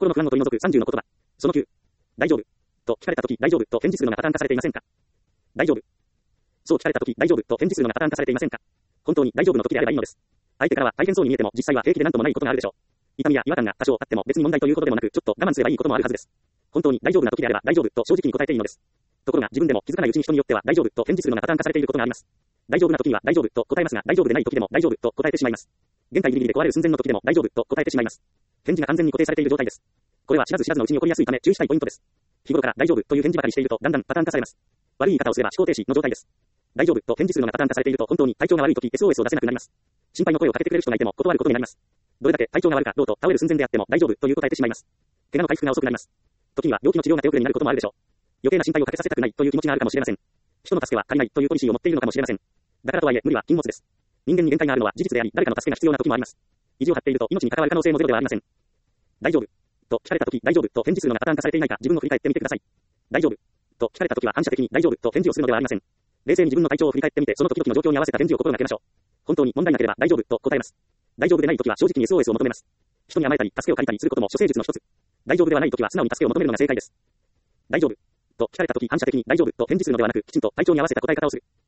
心の不安を取り除く30の言葉。その9。大丈夫。と聞かれたとき、大丈夫と返事するのがパターン化されていませんか？大丈夫。そう聞かれたとき、大丈夫と返事するのがパターン化されていませんか？本当に大丈夫の時であればいいのです。相手からは大変そうに見えても、実際は平気で何ともないことがあるでしょう。痛みや違和感が多少あっても別に問題ということでもなく、ちょっと我慢すればいいこともあるはずです。本当に大丈夫な時であれば大丈夫と正直に答えていいのです。ところが自分でも気づかないうちに人によっては大丈夫と返事するのがパターン化されていることがあります。大丈夫な時には大丈夫と答えますが、大丈夫でない時でも大丈夫と答えてしまいます。限界ギリギリで壊れる寸前の時でも大丈夫と答えてしまいます。返事が完全に固定されている状態です。これは知らず知らずのうちに起こりやすいため注意したいポイントです。日頃から大丈夫という返事ばかりしているとだんだんパターン化されます。悪い言い方をすれば思考停止の状態です。大丈夫と返事するのがパターン化されていると本当に体調が悪い時 SOS を出せなくなります。心配の声をかけてくれる人がいても断ることになります。どれだけ体調が悪かどうと倒れる寸前であっても大丈夫という答えてしまいます。怪我の回復が遅くなります。時には病気の治療が手遅れになることもあるでしょう。余計な心配をかけさせたくないという気持ちがあるかもしれません。人の助けは借りないというポリシーを持っているのかもしれません。だからとはいえ無理は禁物です。人間に限界があるのは事実であり、誰かの助けが必要な時もあります。意地を張っていると命に関わる可能性もゼロではありません。大丈夫と聞かれた時、大丈夫と返事するのがパターン化されていないか自分を振り返ってみてください。大丈夫と聞かれた時は反射的に大丈夫と返事をするのではありません。冷静に自分の体調を振り返ってみて、その時々の状況に合わせた返事を心がけましょう。本当に問題なければ大丈夫と答えます。大丈夫でない時は正直に SOS を求めます。人に甘えたり助けを借りたりすることも処世術の一つ。大丈夫ではない時は素直に助けを求めるのが正解です。大丈夫と聞かれた時反射的に大丈夫と返事するのではなく、きちんと体調に合わせた答え方をする。